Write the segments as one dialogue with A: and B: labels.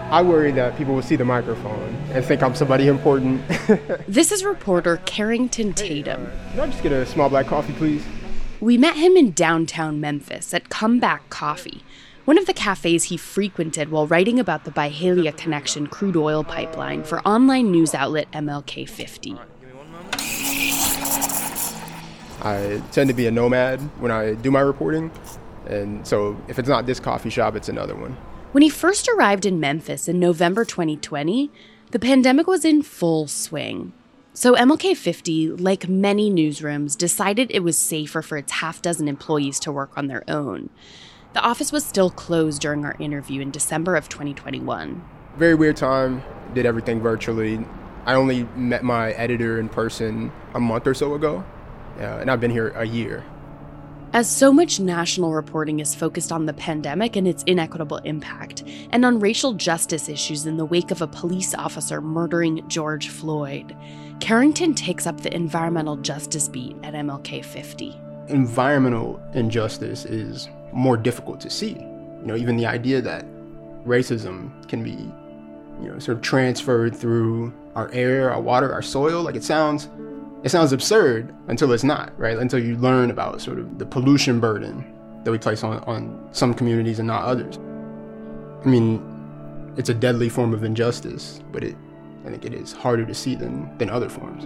A: I worry that people will see the microphone and think I'm somebody important.
B: This is reporter Carrington Tatum.
A: Can I just get a small black coffee, please?
B: We met him in downtown Memphis at Comeback Coffee, one of the cafes he frequented while writing about the Byhalia Connection crude oil pipeline for online news outlet MLK 50.
A: I tend to be a nomad when I do my reporting, and so if it's not this coffee shop, it's another one.
B: When he first arrived in Memphis in November 2020, the pandemic was in full swing. So MLK 50, like many newsrooms, decided it was safer for its half-dozen employees to work on their own. The office was still closed during our interview in December of 2021.
A: Very weird time, did everything virtually. I only met my editor in person a month or so ago, and I've been here a year.
B: As so much national reporting is focused on the pandemic and its inequitable impact, and on racial justice issues in the wake of a police officer murdering George Floyd, Carrington takes up the environmental justice beat at MLK 50.
A: Environmental injustice is more difficult to see. Even the idea that racism can be, sort of transferred through our air, our water, our soil, it sounds absurd until it's not, right? Until you learn about sort of the pollution burden that we place on some communities and not others. It's a deadly form of injustice, but I think it is harder to see than other forms.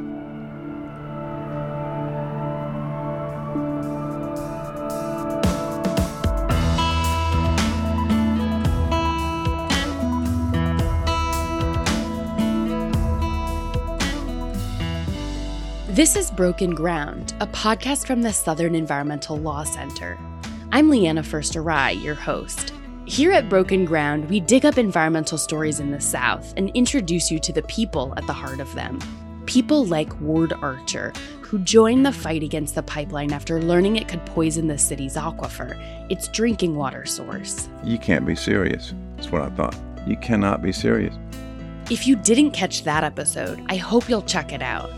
B: This is Broken Ground, a podcast from the Southern Environmental Law Center. I'm Leanna First-Arai, your host. Here at Broken Ground, we dig up environmental stories in the South and introduce you to the people at the heart of them. People like Ward Archer, who joined the fight against the pipeline after learning it could poison the city's aquifer, its drinking water source.
C: You can't be serious. That's what I thought. You cannot be serious.
B: If you didn't catch that episode, I hope you'll check it out.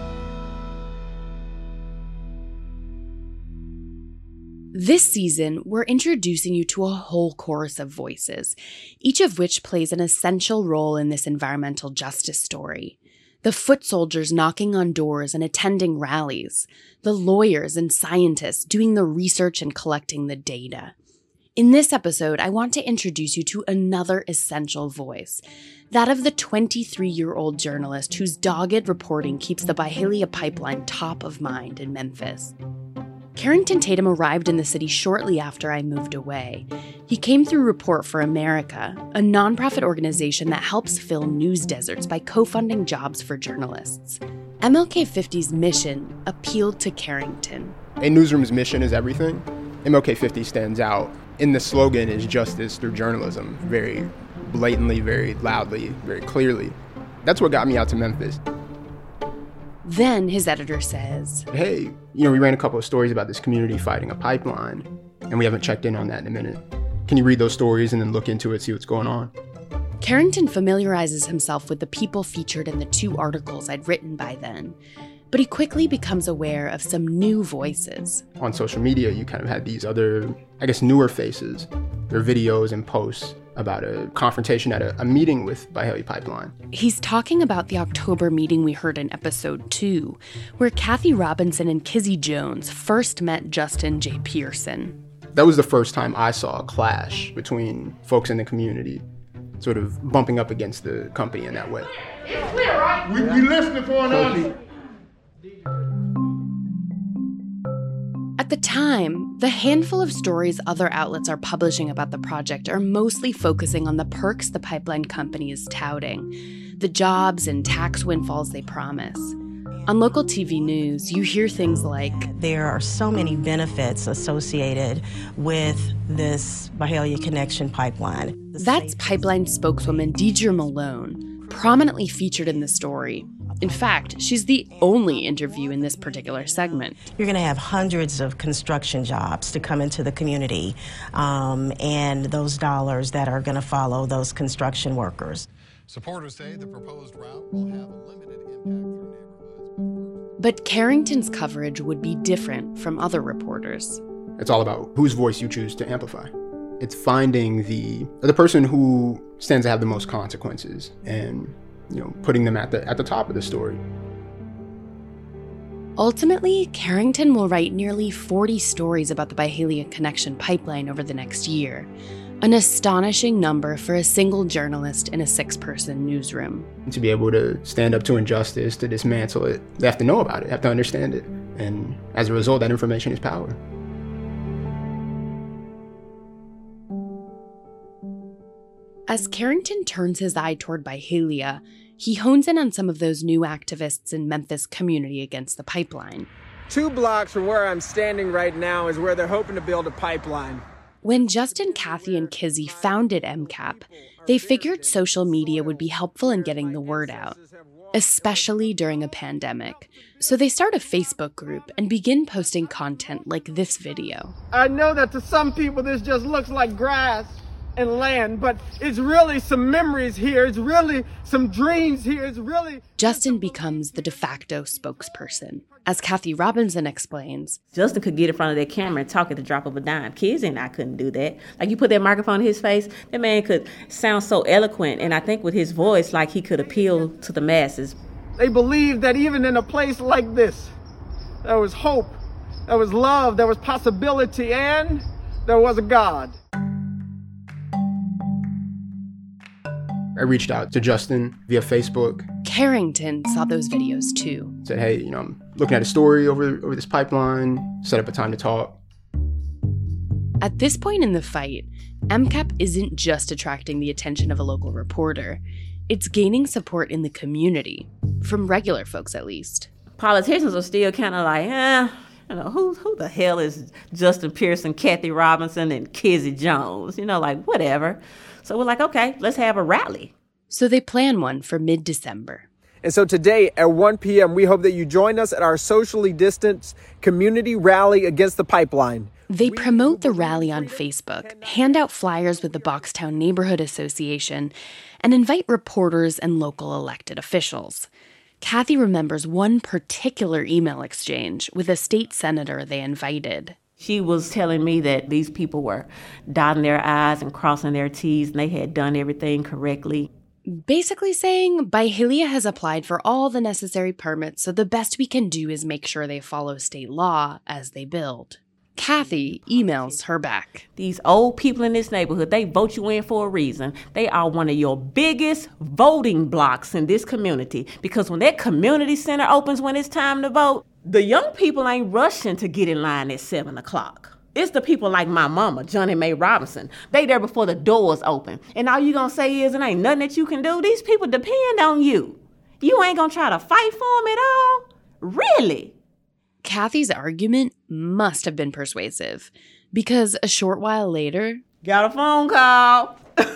B: This season, we're introducing you to a whole chorus of voices, each of which plays an essential role in this environmental justice story. The foot soldiers knocking on doors and attending rallies, the lawyers and scientists doing the research and collecting the data. In this episode, I want to introduce you to another essential voice, that of the 23-year-old journalist whose dogged reporting keeps the Byhalia pipeline top of mind in Memphis. Carrington Tatum arrived in the city shortly after I moved away. He came through Report for America, a nonprofit organization that helps fill news deserts by co-funding jobs for journalists. MLK 50's mission appealed to Carrington.
A: A newsroom's mission is everything. MLK 50 stands out. And the slogan is justice through journalism, very blatantly, very loudly, very clearly. That's what got me out to Memphis.
B: Then his editor says,
A: hey, we ran a couple of stories about this community fighting a pipeline, and we haven't checked in on that in a minute. Can you read those stories and then look into it, see what's going on?
B: Carrington familiarizes himself with the people featured in the 2 articles I'd written by then, but he quickly becomes aware of some new voices.
A: On social media, you kind of had these other, newer faces. Their videos and posts about a confrontation at a meeting with Byhalia Pipeline.
B: He's talking about the October meeting we heard in episode 2, where Kathy Robinson and Kizzy Jones first met Justin J. Pearson.
A: That was the first time I saw a clash between folks in the community, sort of bumping up against the company in that way.
D: It's clear, right? We listening for an answer.
B: At the time, the handful of stories other outlets are publishing about the project are mostly focusing on the perks the pipeline company is touting, the jobs and tax windfalls they promise. On local TV news, you hear things like,
E: there are so many benefits associated with this Byhalia Connection pipeline.
B: That's pipeline spokeswoman Deidre Malone, prominently featured in the story. In fact, she's the only interview in this particular segment.
E: You're going to have hundreds of construction jobs to come into the community, and those dollars that are going to follow those construction workers.
F: Supporters say the proposed route will have a limited impact through neighborhoods.
B: But Carrington's coverage would be different from other reporters.
A: It's all about whose voice you choose to amplify. It's finding the person who stands to have the most consequences and, putting them at the top of the story.
B: Ultimately, Carrington will write nearly 40 stories about the Byhalia Connection pipeline over the next year, an astonishing number for a single journalist in a 6-person newsroom.
A: To be able to stand up to injustice, to dismantle it, they have to know about it, they have to understand it. And as a result, that information is power.
B: As Carrington turns his eye toward Byhalia, he hones in on some of those new activists in Memphis' community against the pipeline.
G: 2 blocks from where I'm standing right now is where they're hoping to build a pipeline.
B: When Justin, Kathy, and Kizzy founded MCAP, they figured social media would be helpful in getting the word out, especially during a pandemic. So they start a Facebook group and begin posting content like this video.
G: I know that to some people this just looks like grass and land, but it's really some memories here. It's really some dreams here. It's really...
B: Justin becomes the de facto spokesperson. As Kathy Robinson explains,
H: Justin could get in front of that camera and talk at the drop of a dime. Kizzy and I couldn't do that. Like, you put that microphone in his face, that man could sound so eloquent, and I think with his voice, like, he could appeal to the masses.
G: They believed that even in a place like this, there was hope, there was love, there was possibility, and there was a God.
A: I reached out to Justin via Facebook.
B: Carrington saw those videos too.
A: Said, hey, I'm looking at a story over this pipeline, set up a time to talk.
B: At this point in the fight, MCAP isn't just attracting the attention of a local reporter. It's gaining support in the community, from regular folks at least.
H: Politicians are still kind of like, who the hell is Justin Pearson, Kathy Robinson, and Kizzy Jones? Like, whatever. So we're like, okay, let's have a rally.
B: So they plan one for mid-December.
G: And so today at 1 p.m., we hope that you join us at our socially distanced community rally against the pipeline.
B: They promote the rally on Facebook, hand out flyers with the Boxtown Neighborhood Association, and invite reporters and local elected officials. Kathy remembers one particular email exchange with a state senator they invited.
H: She was telling me that these people were dotting their I's and crossing their T's, and they had done everything correctly.
B: Basically saying Byhalia has applied for all the necessary permits, so the best we can do is make sure they follow state law as they build. Kathy emails her back.
H: These old people in this neighborhood, they vote you in for a reason. They are one of your biggest voting blocks in this community, because when that community center opens when it's time to vote, the young people ain't rushing to get in line at 7 o'clock. It's the people like my mama, Johnny Mae Robinson. They there before the doors open. And all you gonna say is it ain't nothing that you can do. These people depend on you. You ain't gonna try to fight for them at all? Really?
B: Kathy's argument must have been persuasive, because a short while later...
H: Got a phone call.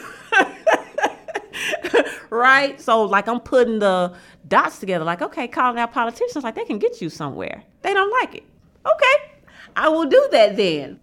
H: Right? So, like, I'm putting the dots together, like, okay, calling out politicians, like, they can get you somewhere. They don't like it. Okay, I will do that then.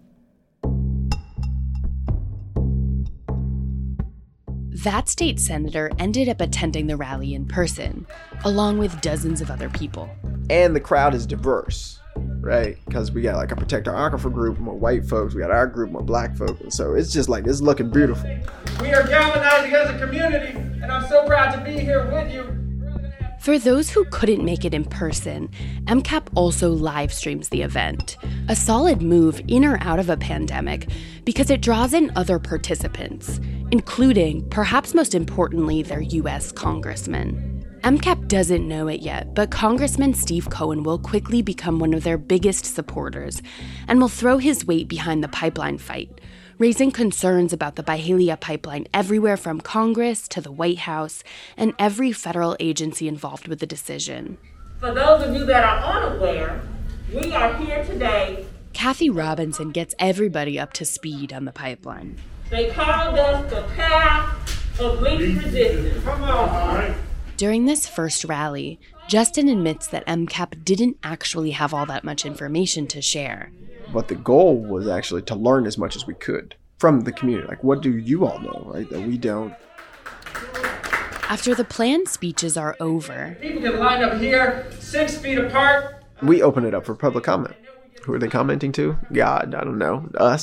B: That state senator ended up attending the rally in person, along with dozens of other people.
I: And the crowd is diverse, right? Because we got like a Protect Our Aquifer group, more white folks. We got our group, more black folks. And so it's just like, it's looking beautiful.
G: We are galvanizing as a community, and I'm so proud to be here with you.
B: For those who couldn't make it in person, MCAP also live streams the event. A solid move in or out of a pandemic because it draws in other participants, including, perhaps most importantly, their U.S. congressmen. MCAP doesn't know it yet, but Congressman Steve Cohen will quickly become one of their biggest supporters and will throw his weight behind the pipeline fight, raising concerns about the Byhalia pipeline everywhere from Congress to the White House and every federal agency involved with the decision.
H: For those of you that are unaware, we are here today.
B: Kathy Robinson gets everybody up to speed on the pipeline.
H: They called us the path of least resistance.
G: Come on, all right.
B: During this first rally, Justin admits that MCAP didn't actually have all that much information to share.
I: But the goal was actually to learn as much as we could from the community. Like, what do you all know, right, that we don't?
B: After the planned speeches are over,
G: People can line up here, 6 feet apart.
I: We open it up for public comment. Who are they commenting to? God, I don't know. Us.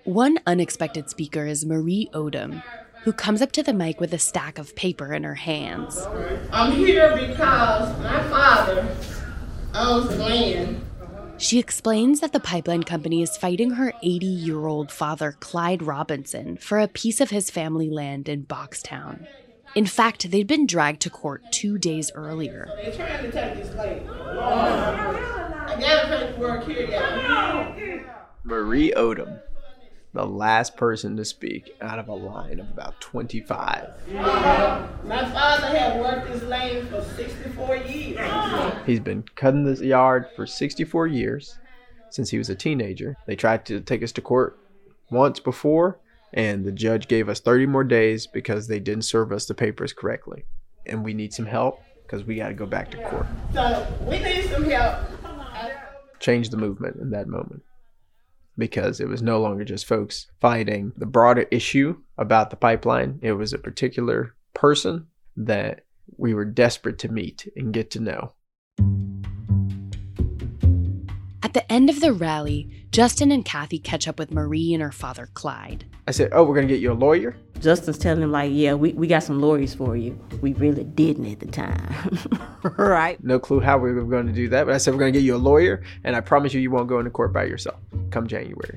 B: One unexpected speaker is Marie Odom, who comes up to the mic with a stack of paper in her hands.
J: I'm here because my father owns land.
B: She explains that the pipeline company is fighting her 80-year-old father, Clyde Robinson, for a piece of his family land in Boxtown. In fact, they'd been dragged to court 2 days earlier.
J: They're trying to take this land. I got to paperwork here, y'all.
I: Marie Odom, the last person to speak out of a line of about 25.
J: My father had worked this land for 64 years.
I: He's been cutting this yard for 64 years since he was a teenager. They tried to take us to court once before, and the judge gave us 30 more days because they didn't serve us the papers correctly. And we need some help because we got to go back to court.
J: So we need some help.
I: Change the movement in that moment, because it was no longer just folks fighting the broader issue about the pipeline. It was a particular person that we were desperate to meet and get to know.
B: At the end of the rally, Justin and Kathy catch up with Marie and her father, Clyde.
I: I said, oh, we're going to get you a lawyer?
H: Justin's telling him, like, yeah, we got some lawyers for you. We really didn't at the time. Right?
I: No clue how we were going to do that, but I said, we're going to get you a lawyer, and I promise you won't go into court by yourself come January.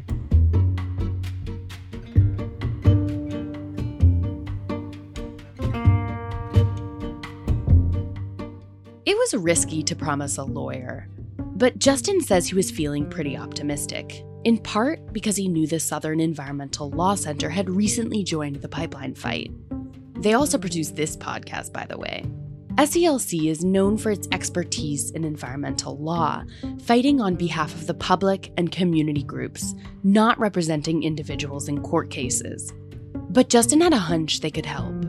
B: It was risky to promise a lawyer, but Justin says he was feeling pretty optimistic, in part because he knew the Southern Environmental Law Center had recently joined the pipeline fight. They also produce this podcast, by the way. SELC is known for its expertise in environmental law, fighting on behalf of the public and community groups, not representing individuals in court cases. But Justin had a hunch they could help.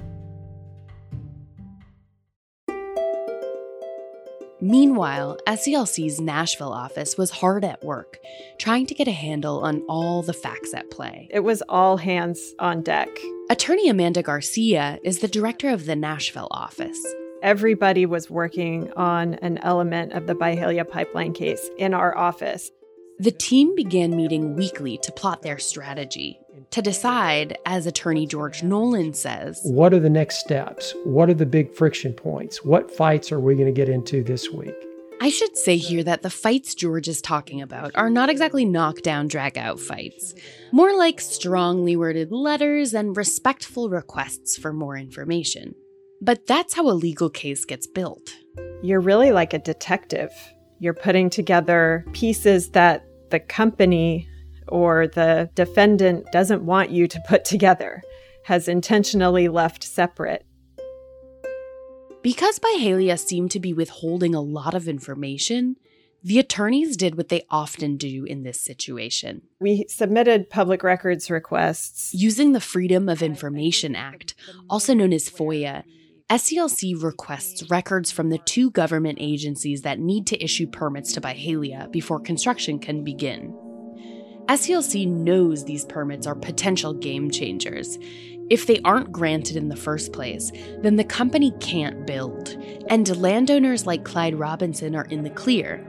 B: Meanwhile, SELC's Nashville office was hard at work, trying to get a handle on all the facts at play.
K: It was all hands on deck.
B: Attorney Amanda Garcia is the director of the Nashville office.
K: Everybody was working on an element of the Byhalia pipeline case in our office.
B: The team began meeting weekly to plot their strategy, to decide, as attorney George Nolan says,
L: what are the next steps? What are the big friction points? What fights are we going to get into this week?
B: I should say here that the fights George is talking about are not exactly knockdown, drag-out fights. More like strongly worded letters and respectful requests for more information. But that's how a legal case gets built.
K: You're really like a detective. You're putting together pieces that the company or the defendant doesn't want you to put together, has intentionally left separate.
B: Because Byhalia seemed to be withholding a lot of information, the attorneys did what they often do in this situation.
K: We submitted public records requests.
B: Using the Freedom of Information Act, also known as FOIA, SELC requests records from the two government agencies that need to issue permits to Byhalia before construction can begin. SELC knows these permits are potential game changers. If they aren't granted in the first place, then the company can't build, and landowners like Clyde Robinson are in the clear.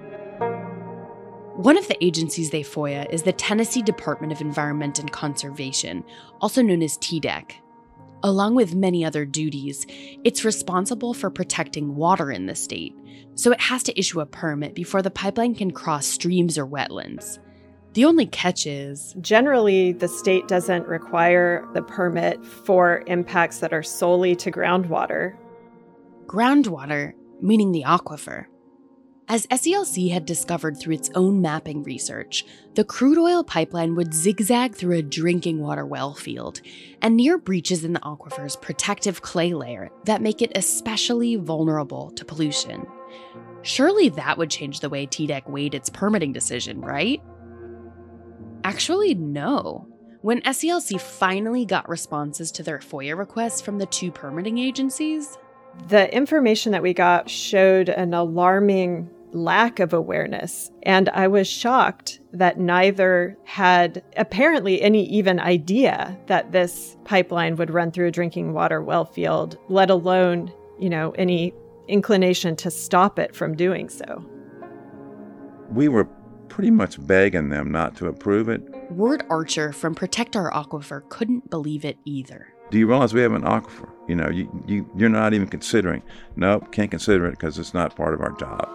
B: One of the agencies they FOIA is the Tennessee Department of Environment and Conservation, also known as TDEC. Along with many other duties, it's responsible for protecting water in the state, so it has to issue a permit before the pipeline can cross streams or wetlands. The only catch is,
K: generally, the state doesn't require the permit for impacts that are solely to groundwater.
B: Groundwater, meaning the aquifer. As SELC had discovered through its own mapping research, the crude oil pipeline would zigzag through a drinking water well field and near breaches in the aquifer's protective clay layer that make it especially vulnerable to pollution. Surely that would change the way TDEC weighed its permitting decision, right? Actually, no. When SELC finally got responses to their FOIA requests from the two permitting agencies,
K: the information that we got showed an alarming lack of awareness, and I was shocked that neither had apparently any even idea that this pipeline would run through a drinking water well field, let alone, any inclination to stop it from doing so.
C: We were pretty much begging them not to approve it
B: Ward Archer from Protect Our Aquifer couldn't believe it either.
C: Do you realize we have an aquifer? You know, you're not even considering. Nope, can't consider it because it's not part of our job.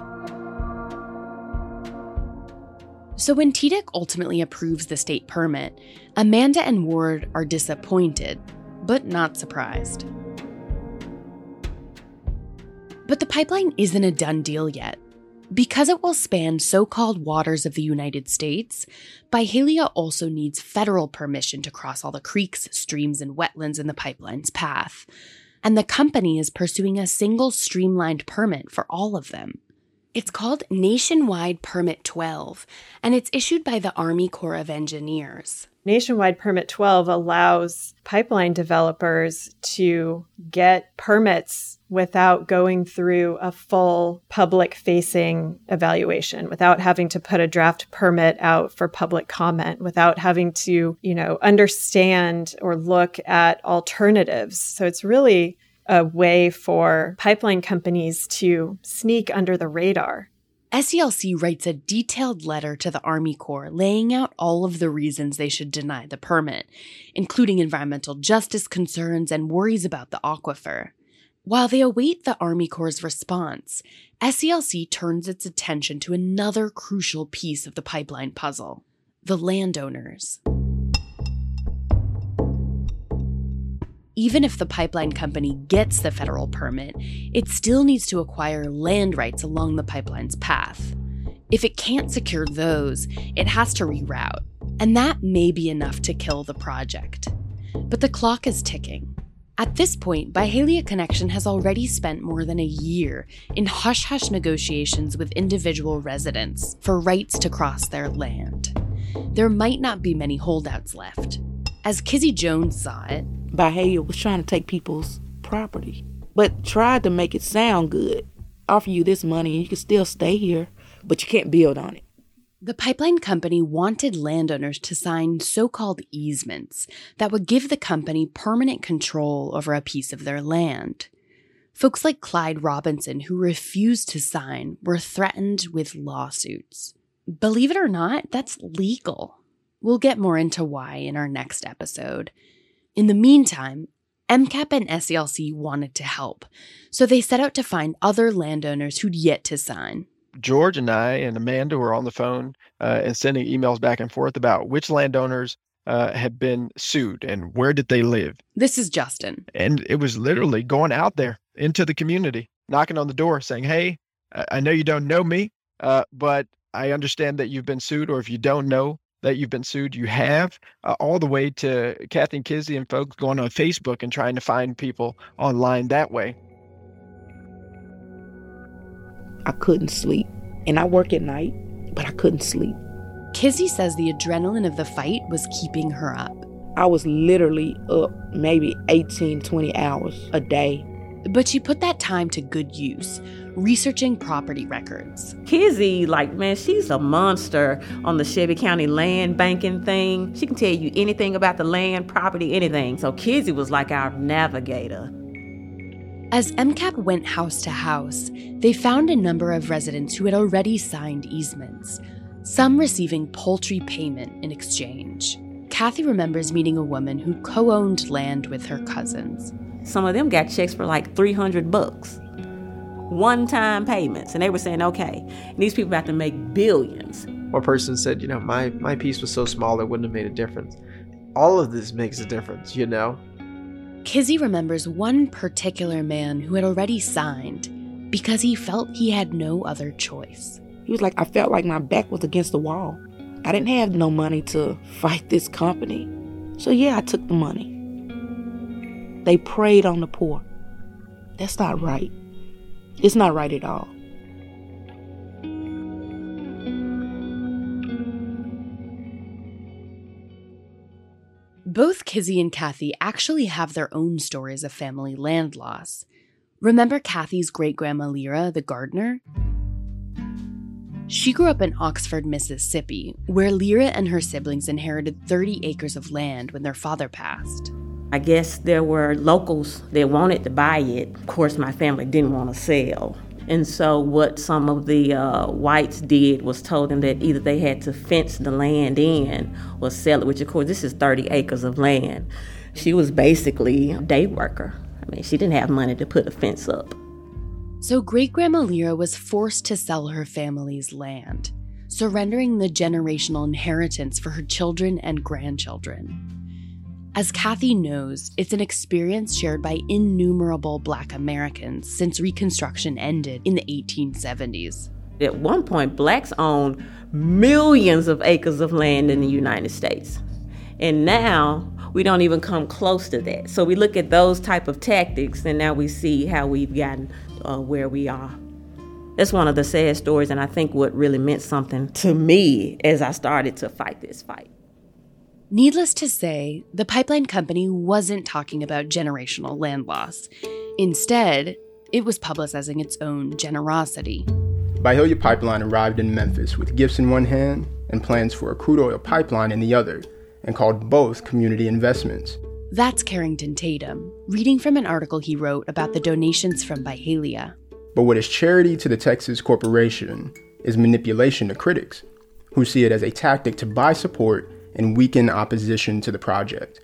B: So when TDEC ultimately approves the state permit, Amanda and Ward are disappointed, but not surprised. But the pipeline isn't a done deal yet. Because it will span so-called waters of the United States, Byhalia also needs federal permission to cross all the creeks, streams, and wetlands in the pipeline's path. And the company is pursuing a single streamlined permit for all of them. It's called Nationwide Permit 12, and it's issued by the Army Corps of Engineers.
K: Nationwide Permit 12 allows pipeline developers to get permits without going through a full public-facing evaluation, without having to put a draft permit out for public comment, without having to, understand or look at alternatives. So it's really a way for pipeline companies to sneak under the radar.
B: SCLC writes a detailed letter to the Army Corps laying out all of the reasons they should deny the permit, including environmental justice concerns and worries about the aquifer. While they await the Army Corps' response, SCLC turns its attention to another crucial piece of the pipeline puzzle: the landowners. Even if the pipeline company gets the federal permit, it still needs to acquire land rights along the pipeline's path. If it can't secure those, it has to reroute, and that may be enough to kill the project. But the clock is ticking. At this point, Byhalia Connection has already spent more than a year in hush-hush negotiations with individual residents for rights to cross their land. There might not be many holdouts left. As Kizzy Jones saw it,
M: Byhalia was trying to take people's property, but tried to make it sound good. Offer you this money and you can still stay here, but you can't build on it.
B: The pipeline company wanted landowners to sign so-called easements that would give the company permanent control over a piece of their land. Folks like Clyde Robinson, who refused to sign, were threatened with lawsuits. Believe it or not, that's legal. We'll get more into why in our next episode. In the meantime, MCAP and SCLC wanted to help, so they set out to find other landowners who'd yet to sign.
I: George and I and Amanda were on the phone and sending emails back and forth about which landowners had been sued and where did they live.
B: This is Justin.
I: And it was literally going out there into the community, knocking on the door saying, hey, I know you don't know me, but I understand that you've been sued, or if you don't know that you've been sued, you have, all the way to Kathy and Kizzy and folks going on Facebook and trying to find people online that way.
M: I couldn't sleep. And I work at night, but I couldn't sleep.
B: Kizzy says the adrenaline of the fight was keeping her up.
M: I was literally up maybe 18, 20 hours a day.
B: But she put that time to good use, researching property records.
H: Kizzy, she's a monster on the Shelby County land banking thing. She can tell you anything about the land, property, anything. So Kizzy was like our navigator.
B: As MCAP went house to house, they found a number of residents who had already signed easements, some receiving paltry payment in exchange. Kathy remembers meeting a woman who co-owned land with her cousins.
H: Some of them got checks for like $300. One-time payments. And they were saying, okay, these people have to make billions.
I: One person said, my piece was so small it wouldn't have made a difference. All of this makes a difference,
B: Kizzy remembers one particular man who had already signed because he felt he had no other choice.
M: He was like, I felt like my back was against the wall. I didn't have no money to fight this company. So yeah, I took the money. They preyed on the poor. That's not right. It's not right at all.
B: Both Kizzy and Kathy actually have their own stories of family land loss. Remember Kathy's great-grandma Lyra, the gardener? She grew up in Oxford, Mississippi, where Lyra and her siblings inherited 30 acres of land when their father passed.
H: I guess there were locals that wanted to buy it. Of course, my family didn't want to sell. And so what some of the whites did was told them that either they had to fence the land in or sell it, which of course this is 30 acres of land. She was basically a day worker. I mean, she didn't have money to put a fence up.
B: So great-grandma Lyra was forced to sell her family's land, surrendering the generational inheritance for her children and grandchildren. As Kathy knows, it's an experience shared by innumerable Black Americans since Reconstruction ended in the 1870s.
H: At one point, Blacks owned millions of acres of land in the United States. And now, we don't even come close to that. So we look at those type of tactics, and now we see how we've gotten where we are. That's one of the sad stories, and I think what really meant something to me as I started to fight this fight.
B: Needless to say, the pipeline company wasn't talking about generational land loss. Instead, it was publicizing its own generosity.
A: Byhalia Pipeline arrived in Memphis with gifts in one hand and plans for a crude oil pipeline in the other, and called both community investments.
B: That's Carrington Tatum, reading from an article he wrote about the donations from Byhalia.
A: But what is charity to the Texas corporation is manipulation to critics, who see it as a tactic to buy support and weaken opposition to the project.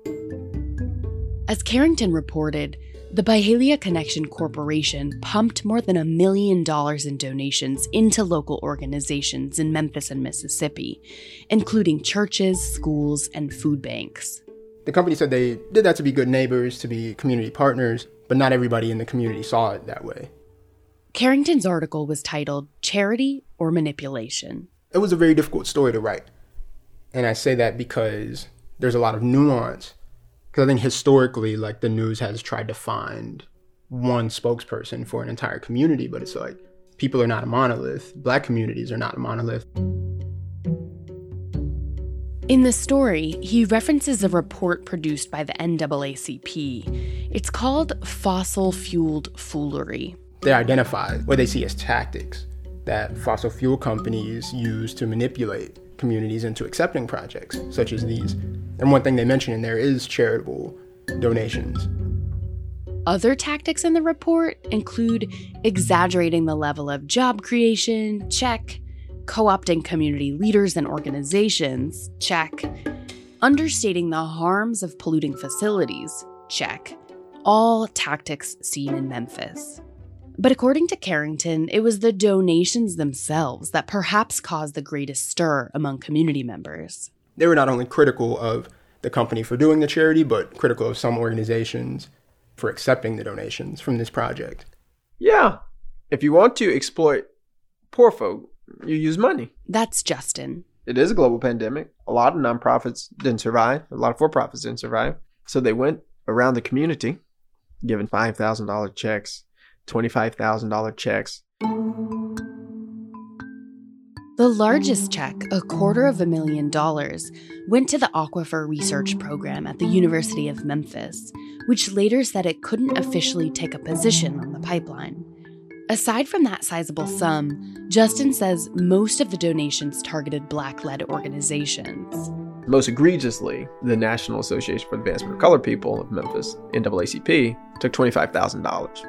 B: As Carrington reported, the Byhalia Connection Corporation pumped more than $1 million in donations into local organizations in Memphis and Mississippi, including churches, schools, and food banks.
A: The company said they did that to be good neighbors, to be community partners, but not everybody in the community saw it that way.
B: Carrington's article was titled Charity or Manipulation.
A: It was a very difficult story to write. And I say that because there's a lot of nuance. Because I think historically, like, the news has tried to find one spokesperson for an entire community, but it's like, people are not a monolith. Black communities are not a monolith.
B: In the story, he references a report produced by the NAACP. It's called Fossil Fueled Foolery.
A: They identify what they see as tactics that fossil fuel companies use to manipulate communities into accepting projects such as these. And one thing they mention in there is charitable donations.
B: Other tactics in the report include exaggerating the level of job creation, check, co-opting community leaders and organizations, check, understating the harms of polluting facilities, check, all tactics seen in Memphis. But according to Carrington, it was the donations themselves that perhaps caused the greatest stir among community members.
A: They were not only critical of the company for doing the charity, but critical of some organizations for accepting the donations from this project.
I: Yeah. If you want to exploit poor folk, you use money.
B: That's Justin.
I: It is a global pandemic. A lot of nonprofits didn't survive. A lot of for-profits didn't survive. So they went around the community, giving $5,000 checks, $25,000 checks.
B: The largest check, $250,000, went to the Aquifer Research Program at the University of Memphis, which later said it couldn't officially take a position on the pipeline. Aside from that sizable sum, Justin says most of the donations targeted Black-led organizations.
I: Most egregiously, the National Association for the Advancement of Colored People of Memphis, NAACP, took $25,000.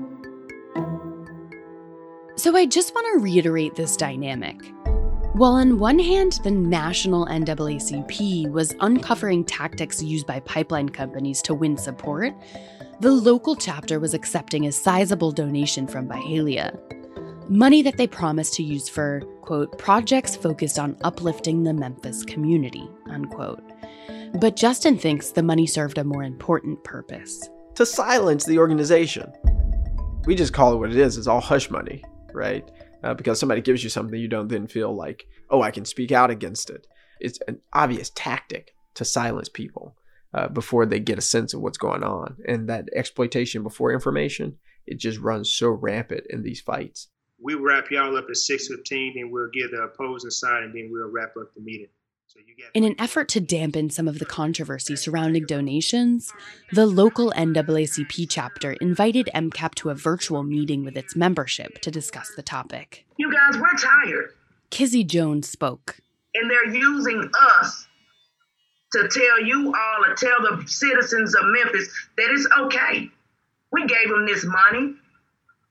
B: So I just want to reiterate this dynamic. While on one hand, the national NAACP was uncovering tactics used by pipeline companies to win support, the local chapter was accepting a sizable donation from Byhalia, money that they promised to use for, quote, projects focused on uplifting the Memphis community, unquote. But Justin thinks the money served a more important purpose.
I: To silence the organization. We just call it what it is. It's all hush money, right? Because somebody gives you something, you don't then feel like, oh, I can speak out against it. It's an obvious tactic to silence people before they get a sense of what's going on. And that exploitation before information, it just runs so rampant in these fights.
N: We wrap y'all up at 6:15, then we'll give the opposing side, and then we'll wrap up the meeting.
B: In an effort to dampen some of the controversy surrounding donations, the local NAACP chapter invited MCAP to a virtual meeting with its membership to discuss the topic.
J: You guys, we're tired.
B: Kizzy Jones spoke.
J: And they're using us to tell you all or tell the citizens of Memphis that it's okay. We gave them this money.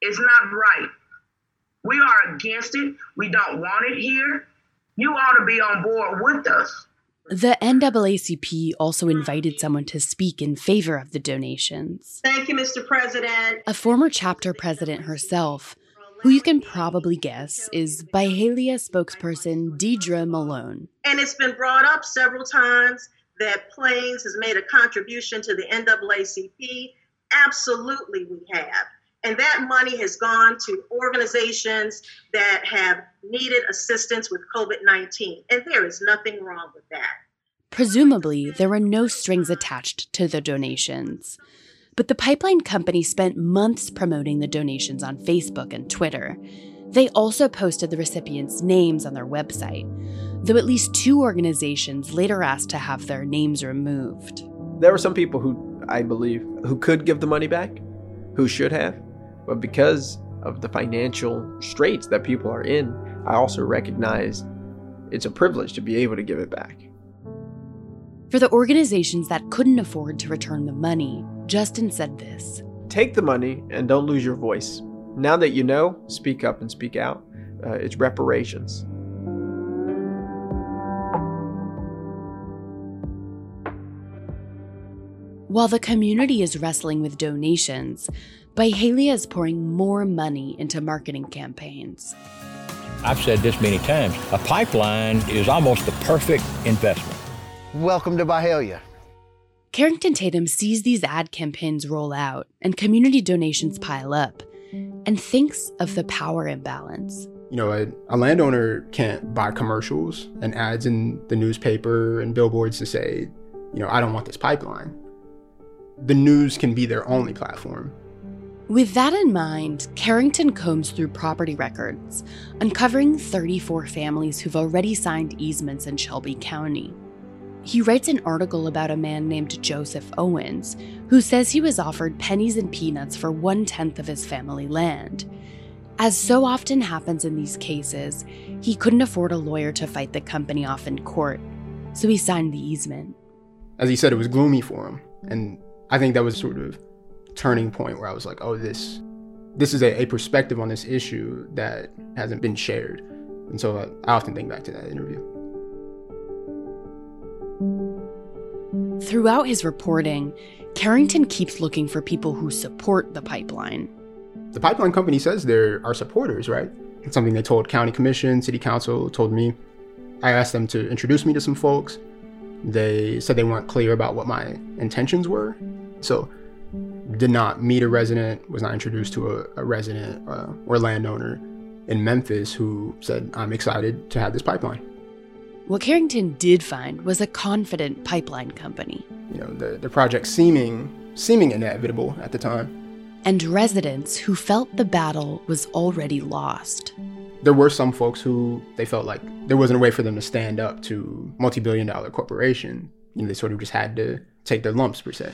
J: It's not right. We are against it. We don't want it here. You ought to be on board with us.
B: The NAACP also invited someone to speak in favor of the donations.
O: Thank you, Mr. President.
B: A former chapter president herself, who you can probably guess is Byhalia spokesperson Deidre Malone.
O: And it's been brought up several times that Plains has made a contribution to the NAACP. Absolutely we have. And that money has gone to organizations that have needed assistance with COVID-19. And there is nothing wrong with that.
B: Presumably, there were no strings attached to the donations. But the pipeline company spent months promoting the donations on Facebook and Twitter. They also posted the recipients' names on their website, though at least 2 organizations later asked to have their names removed.
I: There were some people who, I believe, who could give the money back, who should have. But because of the financial straits that people are in, I also recognize it's a privilege to be able to give it back.
B: For the organizations that couldn't afford to return the money, Justin said this.
I: Take the money and don't lose your voice. Now that you know, speak up and speak out. It's reparations.
B: While the community is wrestling with donations, Byhalia is pouring more money into marketing campaigns.
P: I've said this many times, a pipeline is almost the perfect investment.
Q: Welcome to Byhalia.
B: Carrington Tatum sees these ad campaigns roll out and community donations pile up and thinks of the power imbalance.
A: You know, a landowner can't buy commercials and ads in the newspaper and billboards to say, you know, I don't want this pipeline. The news can be their only platform.
B: With that in mind, Carrington combs through property records, uncovering 34 families who've already signed easements in Shelby County. He writes an article about a man named Joseph Owens, who says he was offered pennies and peanuts for 1/10 of his family land. As so often happens in these cases, he couldn't afford a lawyer to fight the company off in court, so he signed the easement.
A: As he said, it was gloomy for him, and I think that was sort of turning point where I was like, oh, this is a perspective on this issue that hasn't been shared. And so I often think back to that interview.
B: Throughout his reporting, Carrington keeps looking for people who support the pipeline.
A: The pipeline company says they're our supporters, right? It's something they told county commission, city council, told me. I asked them to introduce me to some folks. They said they weren't clear about what my intentions were. So did not meet a resident, was not introduced to a resident or landowner in Memphis who said, I'm excited to have this pipeline.
B: What Carrington did find was a confident pipeline company.
A: You know, the project seeming inevitable at the time.
B: And residents who felt the battle was already lost.
A: There were some folks who they felt like there wasn't a way for them to stand up to multi-billion-dollar corporation. You know, they sort of just had to take their lumps, per se.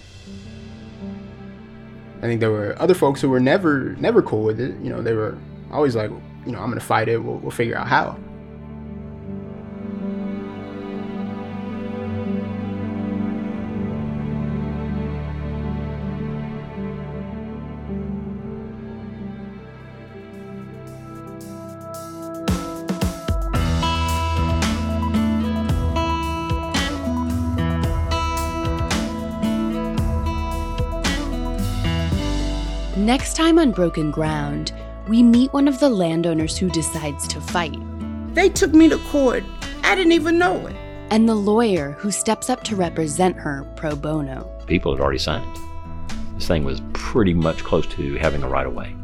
A: I think there were other folks who were never cool with it. You know, they were always like, you know, I'm going to fight it. We'll figure out how.
B: Next time on Broken Ground, we meet one of the landowners who decides to fight.
R: They took me to court. I didn't even know it.
B: And the lawyer who steps up to represent her pro bono.
S: People had already signed it. This thing was pretty much close to having a right of way.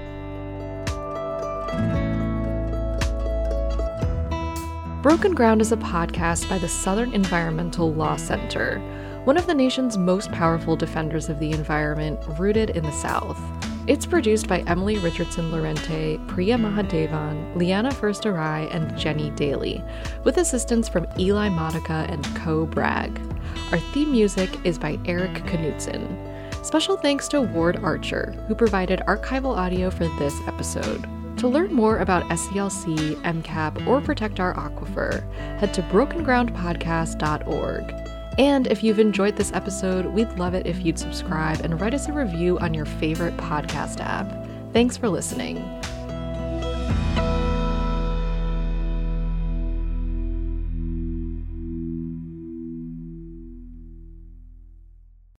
T: Broken Ground is a podcast by the Southern Environmental Law Center, one of the nation's most powerful defenders of the environment, rooted in the South. It's produced by Emily Richardson Lorente, Priya Mahadevan, Liana Firstarai, and Jenny Daly, with assistance from Eli Modica and Co. Bragg. Our theme music is by Eric Knudsen. Special thanks to Ward Archer, who provided archival audio for this episode. To learn more about SCLC, MCAP, or Protect Our Aquifer, head to brokengroundpodcast.org. And if you've enjoyed this episode, we'd love it if you'd subscribe and write us a review on your favorite podcast app. Thanks for listening.